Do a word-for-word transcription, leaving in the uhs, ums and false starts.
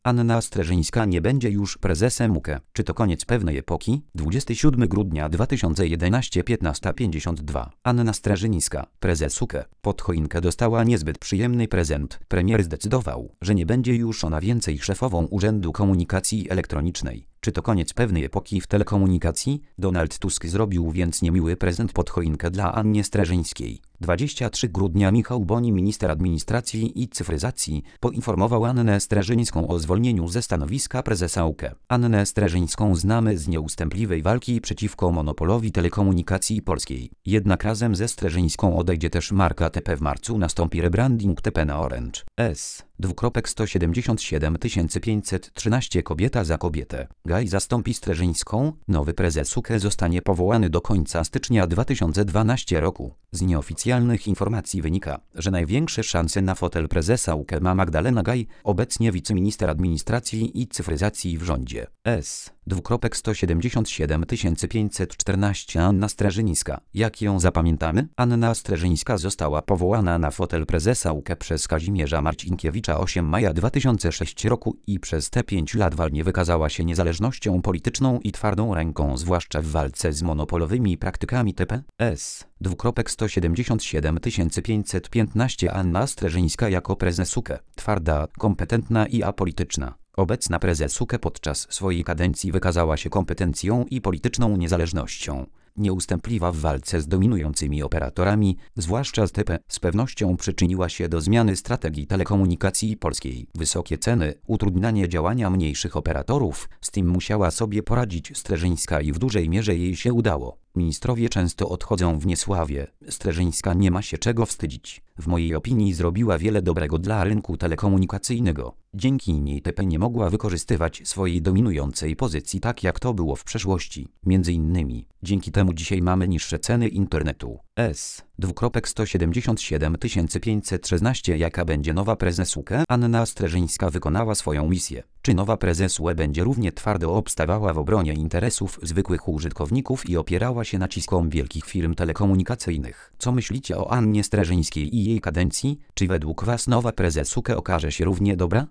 Anna Streżyńska nie będzie już prezesem U K E. Czy to koniec pewnej epoki? dwudziestego siódmego grudnia dwa tysiące jedenastego, piętnasta pięćdziesiąt dwa. Anna Streżyńska, prezes U K E. Pod choinkę dostała niezbyt przyjemny prezent. Premier zdecydował, że nie będzie już ona więcej szefową Urzędu Komunikacji Elektronicznej. Czy to koniec pewnej epoki w telekomunikacji? Donald Tusk zrobił więc niemiły prezent pod choinkę dla Anny Streżyńskiej. dwudziestego trzeciego grudnia Michał Boni, minister administracji i cyfryzacji, poinformował Annę Streżyńską o zwolnieniu ze stanowiska prezesa U K E. Annę Streżyńską znamy z nieustępliwej walki przeciwko monopolowi telekomunikacji polskiej. Jednak razem ze Streżyńską odejdzie też marka T P. W marcu nastąpi rebranding T P na Orange. S. Dwukropek sto siedemdziesiąt siedem tysięcy pięćset trzynaście Kobieta za kobietę. Gaj zastąpi Streżyńską. Nowy prezes U K E zostanie powołany do końca stycznia dwa tysiące dwunastego roku. Z nieoficjalnych informacji wynika, że największe szanse na fotel prezesa U K E ma Magdalena Gaj, obecnie wiceminister administracji i cyfryzacji w rządzie. S. Dwukropek sto siedemdziesiąt siedem tysięcy pięćset czternaście Anna Streżyńska. Jak ją zapamiętamy? Anna Streżyńska została powołana na fotel prezesa U K E przez Kazimierza Marcinkiewicza osiemego maja dwa tysiące szóstego roku i przez te pięć lat walnie wykazała się niezależnością polityczną i twardą ręką, zwłaszcza w walce z monopolowymi praktykami T P. S. Dwukropek sto siedemdziesiąt siedem tysięcy pięćset piętnaście Anna Streżyńska jako prezes U K E. Twarda, kompetentna i apolityczna. Obecna prezes U K E podczas swojej kadencji wykazała się kompetencją i polityczną niezależnością. Nieustępliwa w walce z dominującymi operatorami, zwłaszcza z T P, z pewnością przyczyniła się do zmiany strategii telekomunikacji polskiej. Wysokie ceny, utrudnianie działania mniejszych operatorów, z tym musiała sobie poradzić Streżyńska i w dużej mierze jej się udało. Ministrowie często odchodzą w niesławie. Streżyńska nie ma się czego wstydzić. W mojej opinii zrobiła wiele dobrego dla rynku telekomunikacyjnego. Dzięki niej T P nie mogła wykorzystywać swojej dominującej pozycji tak jak to było w przeszłości. Między innymi, dzięki temu dzisiaj mamy niższe ceny internetu. S. Dwukropek sto siedemdziesiąt siedem tysięcy pięćset szesnaście Jaka będzie nowa prezes U K E? Anna Streżyńska wykonała swoją misję. Czy nowa prezes U E będzie równie twardo obstawała w obronie interesów zwykłych użytkowników i opierała się naciskom wielkich firm telekomunikacyjnych? Co myślicie o Annie Streżyńskiej i jej kadencji? Czy według Was nowa prezes U K E okaże się równie dobra?